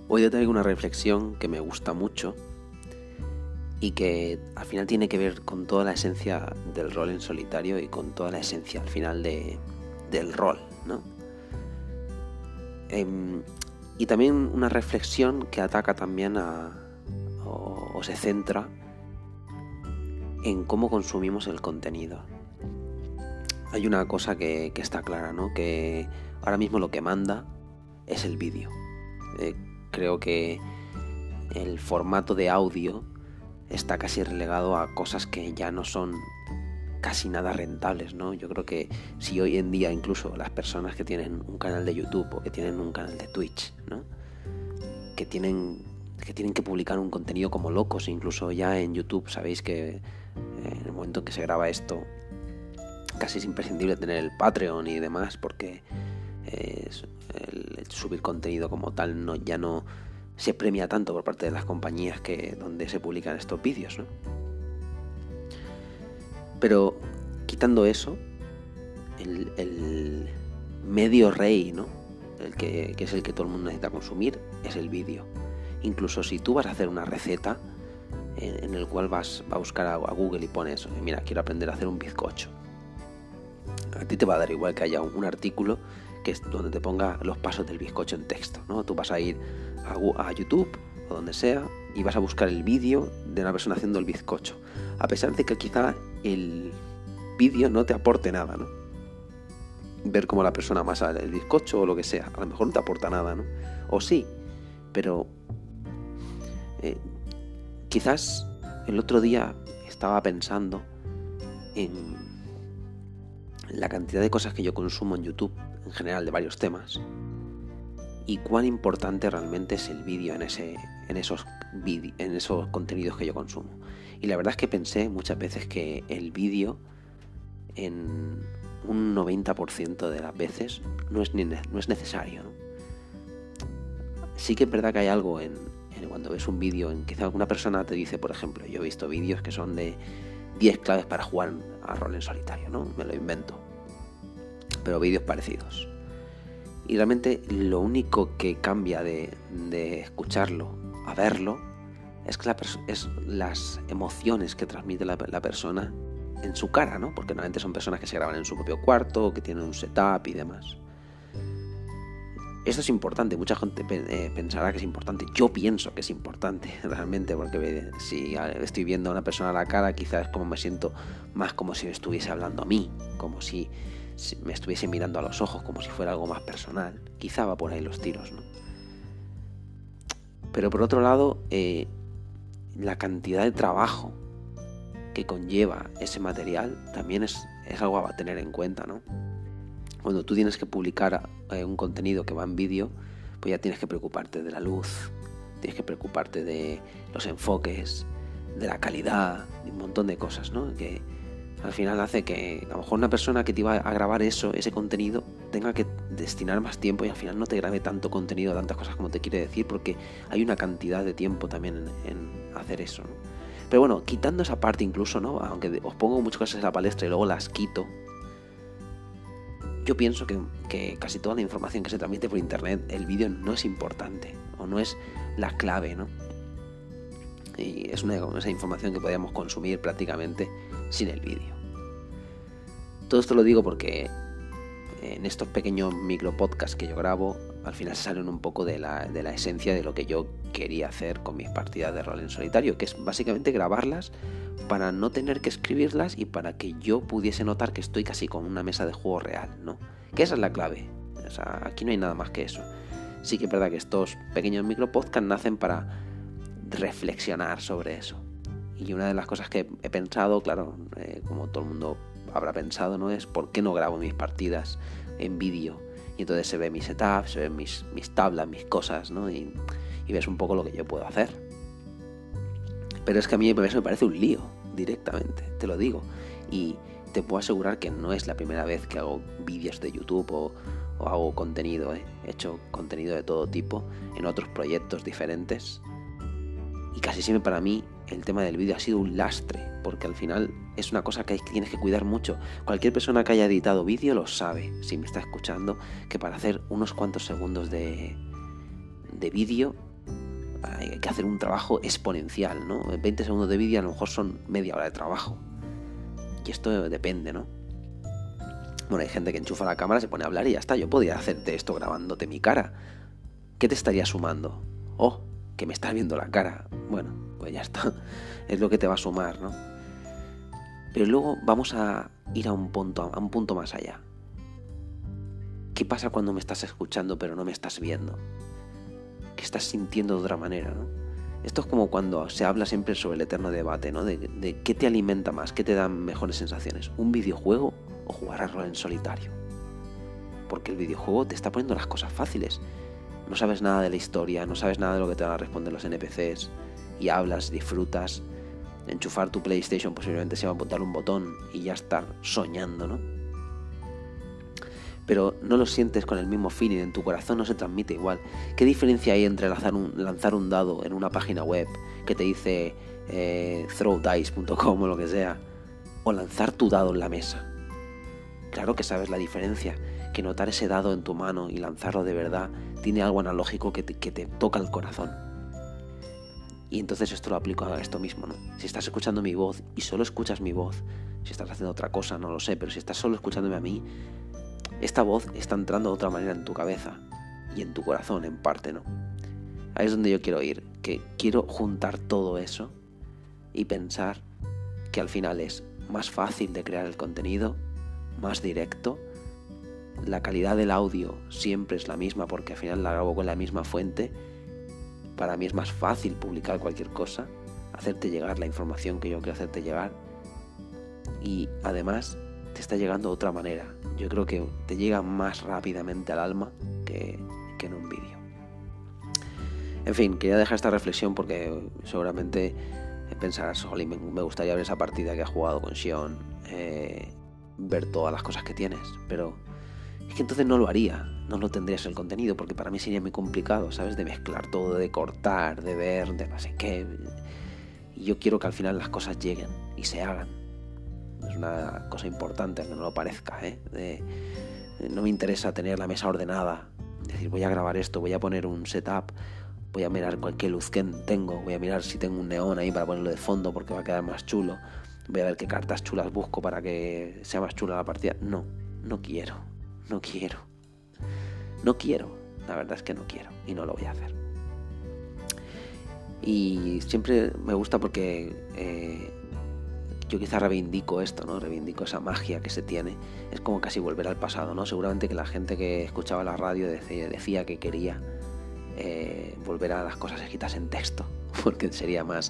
Hoy te traigo una reflexión que me gusta mucho y que al final tiene que ver con toda la esencia del rol en solitario y con toda la esencia al final del rol, ¿no? Y también una reflexión que ataca también o se centra en cómo consumimos el contenido. Hay una cosa que está clara, ¿no? Que ahora mismo lo que manda es el vídeo. Creo que el formato de audio está casi relegado a cosas que ya no son casi nada rentables, ¿no? Yo creo que si hoy en día incluso las personas que tienen un canal de YouTube o que tienen un canal de Twitch, ¿no? que tienen que publicar un contenido como locos, incluso ya en YouTube sabéis que en el momento en que se graba esto casi es imprescindible tener el Patreon y demás, porque el subir contenido como tal ya no se premia tanto por parte de las compañías donde se publican estos vídeos, ¿no? Pero quitando eso, el medio rey, ¿no? El que es el que todo el mundo necesita consumir, es el vídeo. Incluso si tú vas a hacer una receta en el cual vas a buscar a Google y pones, mira, quiero aprender a hacer un bizcocho, a ti te va a dar igual que haya un artículo que es donde te ponga los pasos del bizcocho en texto, ¿no? Tú vas a ir a YouTube o donde sea y vas a buscar el vídeo de una persona haciendo el bizcocho, a pesar de que quizá el vídeo no te aporte nada, ¿no? Ver cómo la persona amasa el bizcocho o lo que sea, a lo mejor no te aporta nada, ¿no? O sí, pero quizás el otro día estaba pensando en la cantidad de cosas que yo consumo en YouTube, en general de varios temas, y cuán importante realmente es el vídeo en esos contenidos que yo consumo. Y la verdad es que pensé muchas veces que el vídeo en un 90% de las veces no es necesario, ¿no? Sí que es verdad que hay algo en cuando ves un vídeo en quizá alguna persona te dice, por ejemplo, yo he visto vídeos que son de 10 claves para jugar a rol en solitario, ¿no? Me lo invento, pero vídeos parecidos. Y realmente lo único que cambia de escucharlo a verlo es que es las emociones que transmite la persona en su cara, ¿no? Porque normalmente son personas que se graban en su propio cuarto, que tienen un setup y demás. Esto es importante, mucha gente pensará que es importante. Yo pienso que es importante realmente, porque si estoy viendo a una persona a la cara, quizás como me siento más como si me estuviese hablando a mí, como si me estuviese mirando a los ojos, como si fuera algo más personal. Quizá va por ahí los tiros, ¿no? Pero por otro lado, la cantidad de trabajo que conlleva ese material también es algo a tener en cuenta, ¿no? Cuando tú tienes que publicar un contenido que va en vídeo, pues ya tienes que preocuparte de la luz, tienes que preocuparte de los enfoques, de la calidad, de un montón de cosas, ¿no? Que al final hace que a lo mejor una persona que te iba a grabar ese contenido, tenga que destinar más tiempo y al final no te grabe tanto contenido, tantas cosas como te quiere decir, porque hay una cantidad de tiempo también en hacer eso, ¿no? Pero bueno, quitando esa parte incluso, ¿no? Aunque os pongo muchas cosas en la palestra y luego las quito, yo pienso que casi toda la información que se transmite por internet, el vídeo no es importante o no es la clave, ¿no? Y es esa información que podríamos consumir prácticamente sin el vídeo. Todo esto lo digo porque en estos pequeños micro podcasts que yo grabo, al final salen un poco de la esencia de lo que yo quería hacer con mis partidas de rol en solitario, que es básicamente grabarlas para no tener que escribirlas y para que yo pudiese notar que estoy casi con una mesa de juego real, ¿no? Que esa es la clave. O sea, aquí no hay nada más que eso. Sí que es verdad que estos pequeños micro podcasts nacen para reflexionar sobre eso. Y una de las cosas que he pensado, claro, como todo el mundo habrá pensado, ¿no? Es ¿por qué no grabo mis partidas en vídeo? Y entonces se ve mi setup, se ven mis tablas, mis cosas, ¿no? Y ves un poco lo que yo puedo hacer. Pero es que a mí eso me parece un lío, directamente, te lo digo. Y te puedo asegurar que no es la primera vez que hago vídeos de YouTube o hago contenido, He hecho contenido de todo tipo en otros proyectos diferentes. Y casi siempre para mí el tema del vídeo ha sido un lastre, porque al final es una cosa que tienes que cuidar mucho. Cualquier persona que haya editado vídeo lo sabe, si me está escuchando, que para hacer unos cuantos segundos de vídeo hay que hacer un trabajo exponencial, ¿no? 20 segundos de vídeo a lo mejor son media hora de trabajo. Y esto depende, ¿no? Bueno, hay gente que enchufa la cámara, se pone a hablar y ya está. Yo podría hacerte esto grabándote mi cara. ¿Qué te estaría sumando? Oh, que me estás viendo la cara. Bueno, pues ya está. Es lo que te va a sumar, ¿no? Pero luego vamos a ir a un punto más allá. ¿Qué pasa cuando me estás escuchando pero no me estás viendo? ¿Qué estás sintiendo de otra manera, ¿no? Esto es como cuando se habla siempre sobre el eterno debate, ¿no? De qué te alimenta más, qué te dan mejores sensaciones, ¿un videojuego o jugar a rol en solitario? Porque el videojuego te está poniendo las cosas fáciles. No sabes nada de la historia, no sabes nada de lo que te van a responder los NPCs y hablas, disfrutas. Enchufar tu PlayStation posiblemente sea apuntar un botón y ya estar soñando, ¿no? Pero no lo sientes con el mismo feeling, en tu corazón no se transmite igual. ¿Qué diferencia hay entre lanzar un dado en una página web que te dice throwdice.com o lo que sea, o lanzar tu dado en la mesa? Claro que sabes la diferencia, que notar ese dado en tu mano y lanzarlo de verdad tiene algo analógico que te toca el corazón. Y entonces esto lo aplico a esto mismo, ¿no? Si estás escuchando mi voz y solo escuchas mi voz, si estás haciendo otra cosa, no lo sé, pero si estás solo escuchándome a mí, esta voz está entrando de otra manera en tu cabeza y en tu corazón en parte, ¿no? Ahí es donde yo quiero ir, que quiero juntar todo eso y pensar que al final es más fácil de crear el contenido, más directo, la calidad del audio siempre es la misma porque al final la grabo con la misma fuente. Para mí es más fácil publicar cualquier cosa, hacerte llegar la información que yo quiero hacerte llegar y además te está llegando de otra manera. Yo creo que te llega más rápidamente al alma que en un vídeo. En fin, quería dejar esta reflexión porque seguramente pensarás, jolín, me gustaría ver esa partida que has jugado con Xion, ver todas las cosas que tienes, pero es que entonces no lo haría, no lo tendrías el contenido, porque para mí sería muy complicado, ¿sabes? De mezclar todo, de cortar, de ver, de no sé qué. Y yo quiero que al final las cosas lleguen y se hagan. Es una cosa importante, aunque no lo parezca, ¿eh? No me interesa tener la mesa ordenada, decir, voy a grabar esto, voy a poner un setup, voy a mirar qué luz tengo, voy a mirar si tengo un neón ahí para ponerlo de fondo porque va a quedar más chulo, voy a ver qué cartas chulas busco para que sea más chula la partida. No quiero. La verdad es que no quiero y no lo voy a hacer. Y siempre me gusta porque yo quizá reivindico esto, ¿no? Reivindico esa magia que se tiene. Es como casi volver al pasado, ¿no? Seguramente que la gente que escuchaba la radio decía que quería volver a las cosas escritas en texto, porque sería más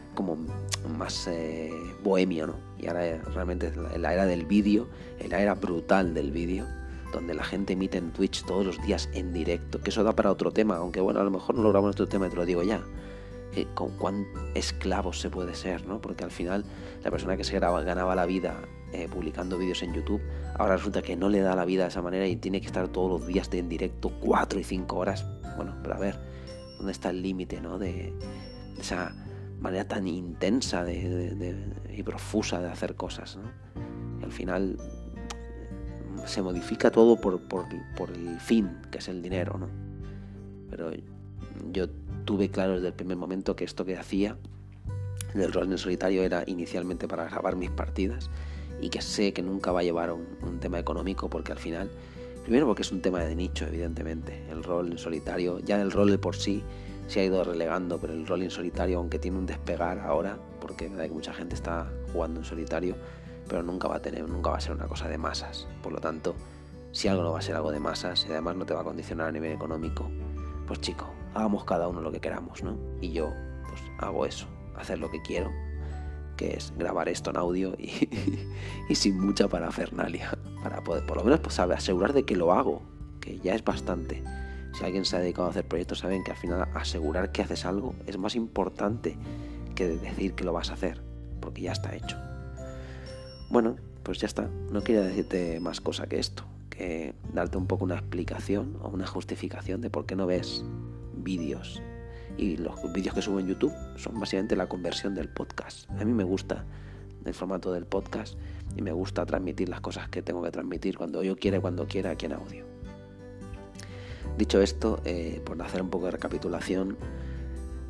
bohemio, ¿no? Y ahora realmente en la era del vídeo, en la era brutal del vídeo, donde la gente emite en Twitch todos los días en directo, que eso da para otro tema, aunque bueno, a lo mejor no lo grabamos en otro tema y te lo digo ya. Con cuán esclavos se puede ser, ¿no? Porque al final la persona que ganaba la vida publicando vídeos en YouTube, ahora resulta que no le da la vida de esa manera y tiene que estar todos los días en directo 4 y 5 horas. Bueno, pero a ver, ¿dónde está el límite, ¿no? De esa manera tan intensa y profusa de hacer cosas, ¿no? Y al final se modifica todo por el fin, que es el dinero, ¿no? Pero yo tuve claro desde el primer momento que esto que hacía del rol en solitario era inicialmente para grabar mis partidas y que sé que nunca va a llevar un tema económico porque al final, primero porque es un tema de nicho, evidentemente, el rol en solitario, ya el rol de por sí se ha ido relegando, pero el rol en solitario, aunque tiene un despegar ahora, porque que mucha gente está jugando en solitario, pero nunca va a ser una cosa de masas. Por lo tanto, si algo no va a ser algo de masas y además no te va a condicionar a nivel económico, pues chico, hagamos cada uno lo que queramos, ¿no? Y yo, pues hago eso, hacer lo que quiero, que es grabar esto en audio y sin mucha parafernalia, para poder, por lo menos, pues asegurar de que lo hago, que ya es bastante. Si alguien se ha dedicado a hacer proyectos, saben que al final asegurar que haces algo es más importante que decir que lo vas a hacer, porque ya está hecho. Bueno, pues ya está. No quería decirte más cosa que esto, que darte un poco una explicación o una justificación de por qué no ves vídeos. Y los vídeos que subo en YouTube son básicamente la conversión del podcast. A mí me gusta el formato del podcast y me gusta transmitir las cosas que tengo que transmitir cuando yo quiera y cuando quiera aquí en audio. Dicho esto, por hacer un poco de recapitulación,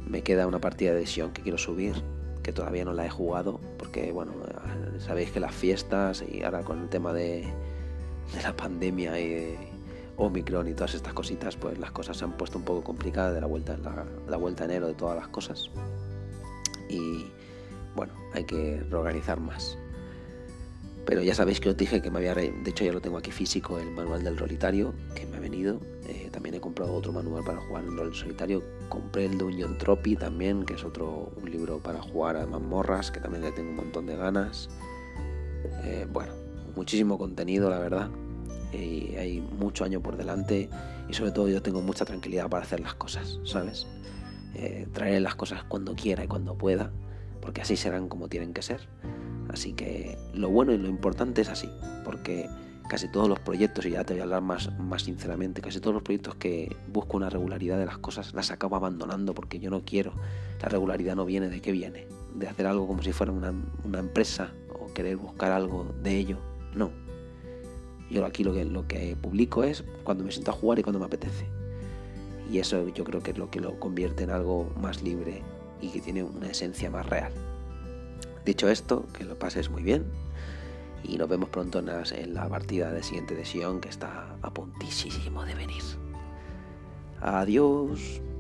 Me queda una partida de Sion que quiero subir, que todavía no la he jugado, porque bueno, sabéis que las fiestas y ahora con el tema de la pandemia y de Omicron y todas estas cositas, pues las cosas se han puesto un poco complicadas de la vuelta a enero de todas las cosas. Y bueno, hay que reorganizar más. Pero ya sabéis que os dije que de hecho ya lo tengo aquí físico, el manual del Rolitario, que me ha venido. También he comprado otro manual para jugar en rol solitario. Compré el Dungeon Trophy también, que es un libro para jugar a mazmorras, que también le tengo un montón de ganas. Bueno, muchísimo contenido, la verdad. Hay mucho año por delante y sobre todo yo tengo mucha tranquilidad para hacer las cosas, ¿sabes? Traeré las cosas cuando quiera y cuando pueda, porque así serán como tienen que ser. Así que lo bueno y lo importante es así, porque casi todos los proyectos, y ya te voy a hablar más sinceramente, casi todos los proyectos que busco una regularidad de las cosas las acabo abandonando porque yo no quiero. La regularidad no viene de qué viene, de hacer algo como si fuera una empresa o querer buscar algo de ello, no. Yo aquí lo que publico es cuando me siento a jugar y cuando me apetece. Y eso yo creo que es lo que lo convierte en algo más libre y que tiene una esencia más real. Dicho esto, que lo pases muy bien y nos vemos pronto en la partida de siguiente de Sion, que está a puntísimo de venir. Adiós.